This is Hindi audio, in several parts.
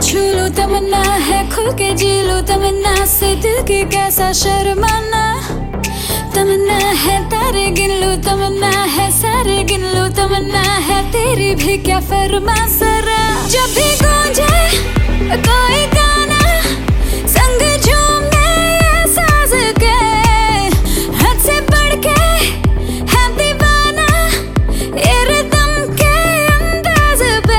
छू लूं तमन्ना है, खुल के जी लूं तमन्ना से दिल की कैसा शर्माना। तमन्ना है तारे गिन लूं तमन्ना है, सारे गिन लूं तमन्ना है, तेरी भी क्या फरमा जरा। जब भी गूंजे कोई गाना संग झूमे ये साज के, हद से बढ़ के है दीवाना ये रिदम के अंदाज पे।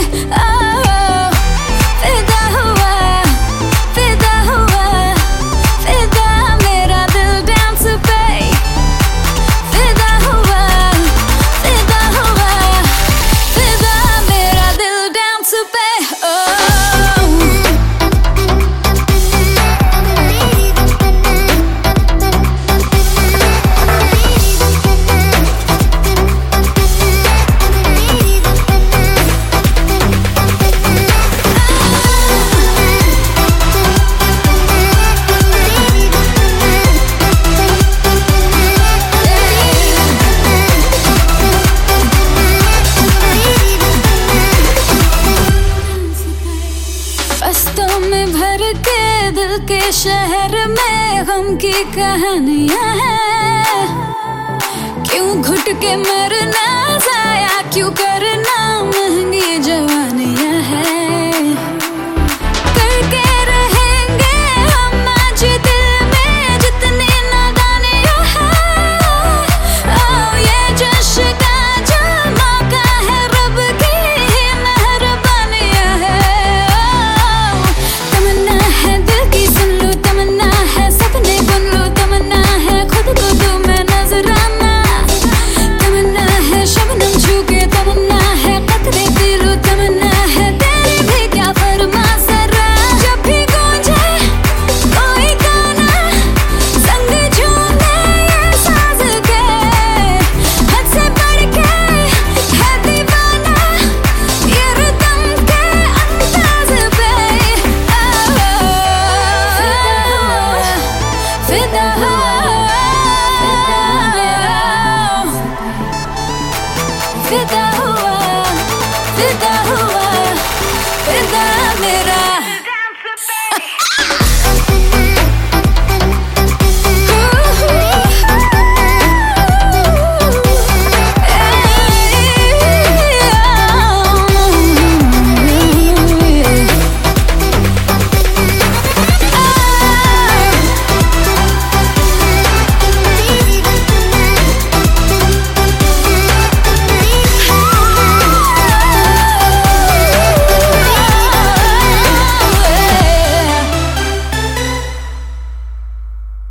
फिदा हुआ फिदा हुआ फिदा मेरा दिल डांस पे। फिदा हुआ फिदा मेरा दिल डांस पे। बस्तों में भर के दिल के शहर में गम की कहानियां हैं। क्यों घुट के मरना जाया क्यों करना महंगी जवानियां हैं।